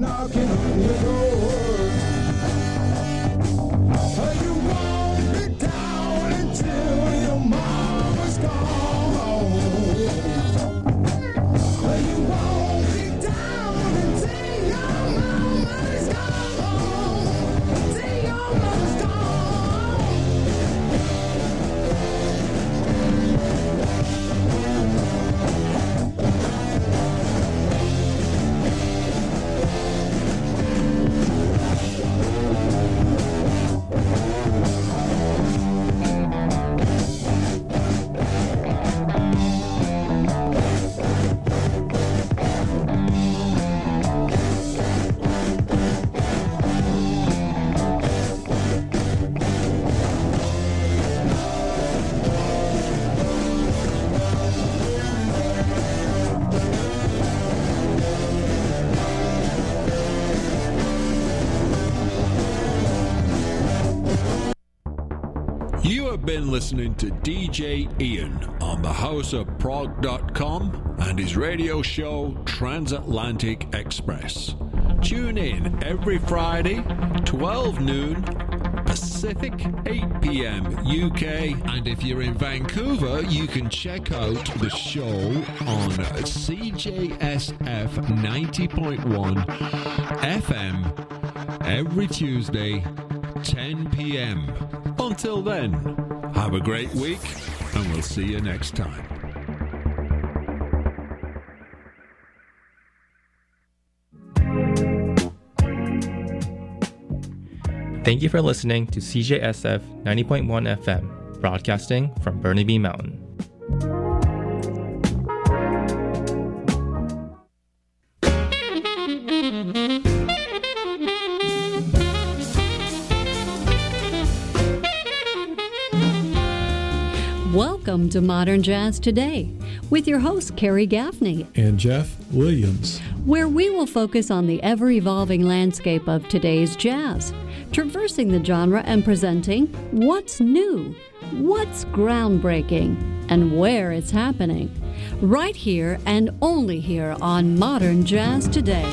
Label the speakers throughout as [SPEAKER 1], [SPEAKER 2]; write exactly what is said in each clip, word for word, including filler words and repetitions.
[SPEAKER 1] knocking on your door. You won't be down until your mama's gone. You won't be down until your mama's gone. Till your mama's gone.
[SPEAKER 2] You have been listening to D J Ian on the house of prog dot com and his radio show Transatlantic Express. Tune in every Friday, twelve noon Pacific, eight p.m. U K. And if you're in Vancouver, you can check out the show on C J S F ninety point one F M every Tuesday, ten p.m. Until then, have a great week, and we'll see you next time.
[SPEAKER 3] Thank you for listening to C J S F ninety point one F M, broadcasting from Burnaby Mountain.
[SPEAKER 4] Welcome to Modern Jazz Today with your host, Carrie Gaffney
[SPEAKER 5] and Jeff Williams,
[SPEAKER 4] where we will focus on the ever-evolving landscape of today's jazz, traversing the genre and presenting what's new, what's groundbreaking, and where it's happening, right here and only here on Modern Jazz Today.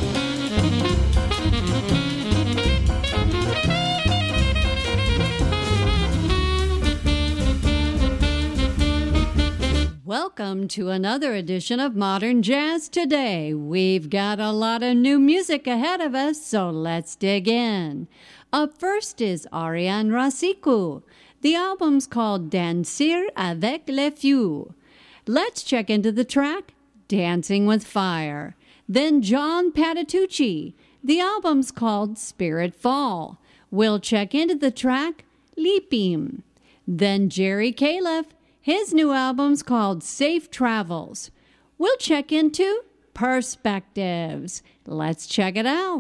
[SPEAKER 4] Welcome to another edition of Modern Jazz Today. We've got a lot of new music ahead of us, so let's dig in. Up first is Ariane Rasiku. The album's called Danser avec les feux. Let's check into the track, Dancing with Fire. Then John Patitucci. The album's called Spirit Fall. We'll check into the track, Leaping. Then Jerry Calef. His new album's called Safe Travels. We'll check into Perspectives. Let's check it out.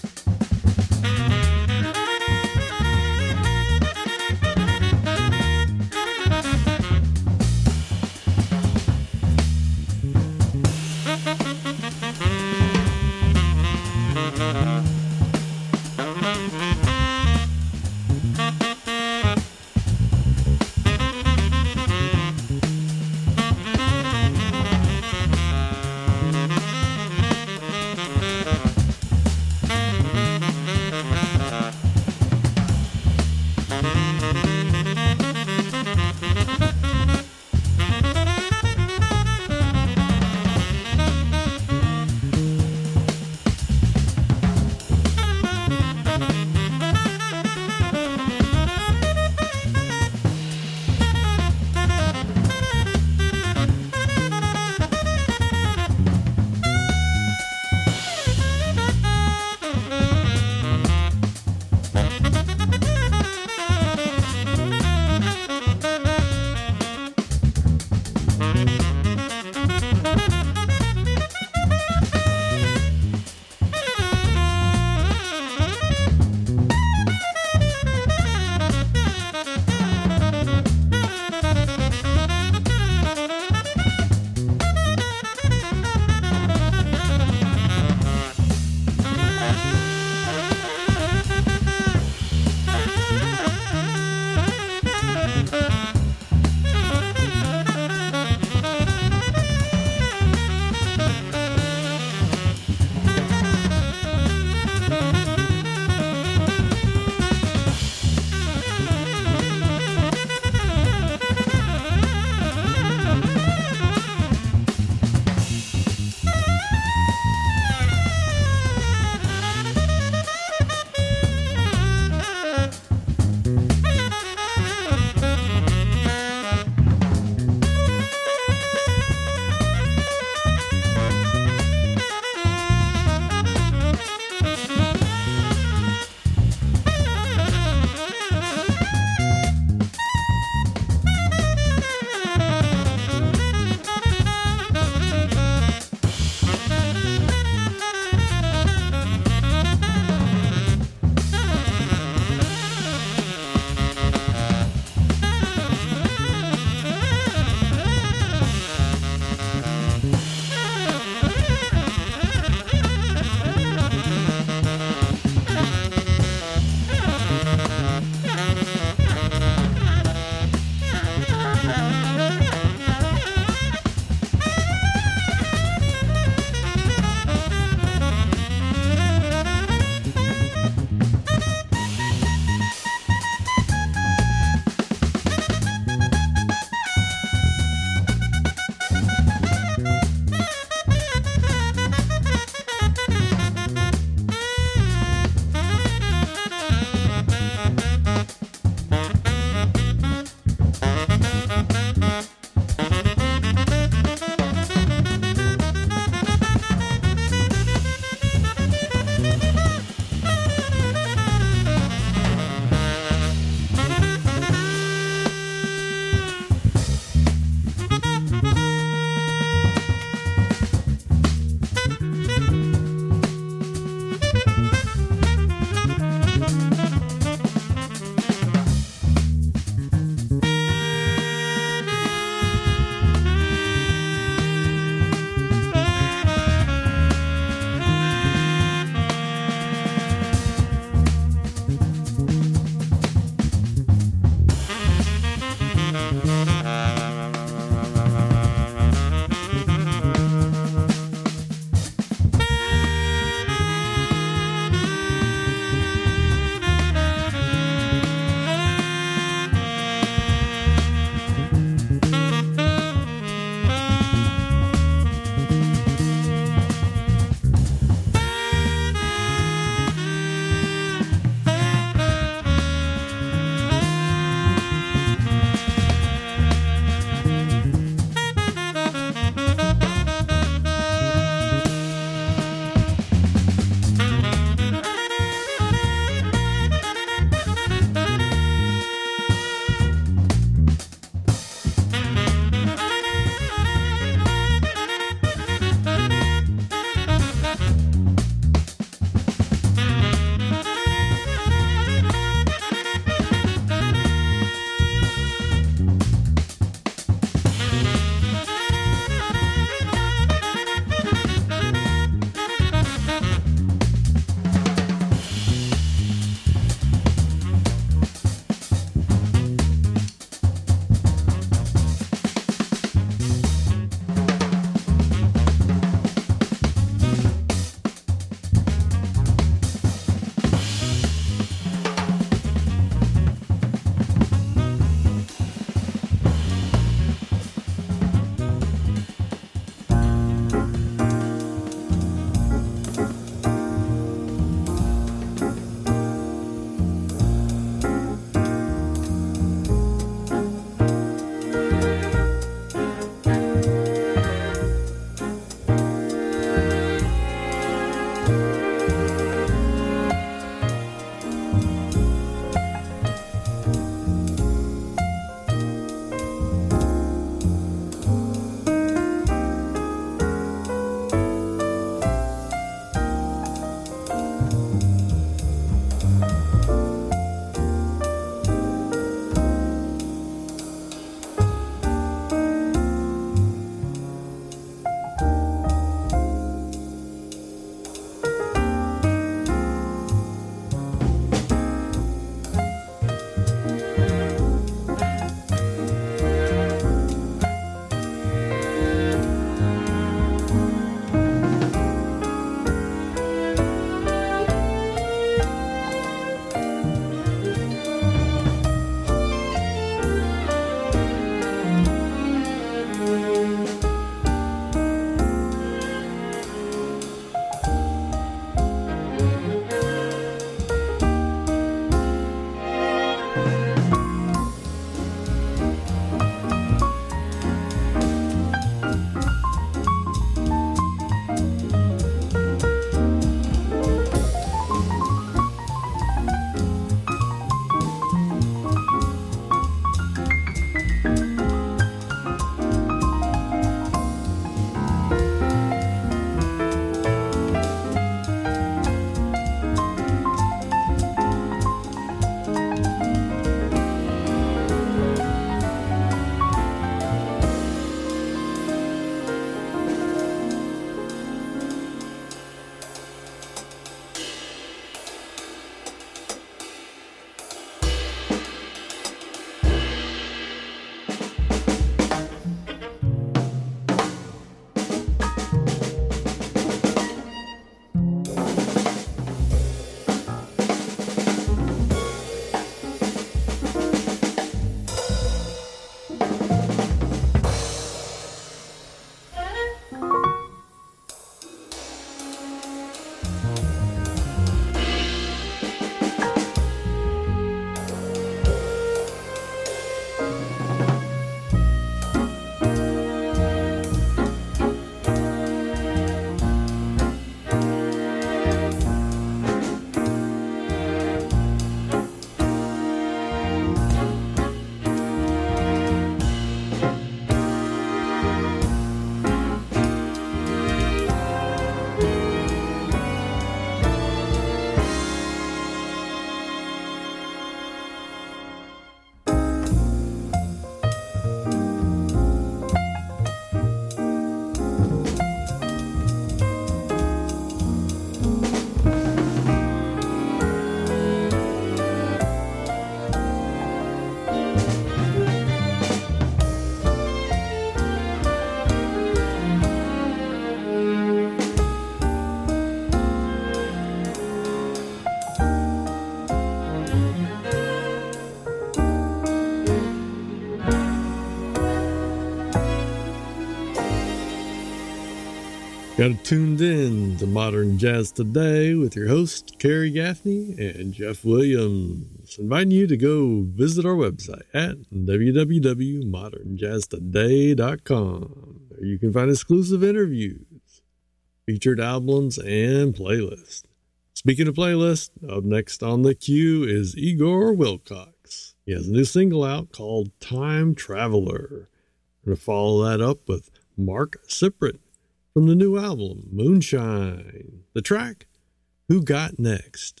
[SPEAKER 5] Got it tuned in to Modern Jazz Today with your host, Kerry Gaffney and Jeff Williams. Inviting you to go visit our website at w w w dot modern jazz today dot com. There you can find exclusive interviews, featured albums, and playlists. Speaking of playlists, up next on the queue is Igor Wilcox. He has a new single out called Time Traveler. We're going to follow that up with Mark Siprit from the new album, Moonshine. The track, Who Got Next?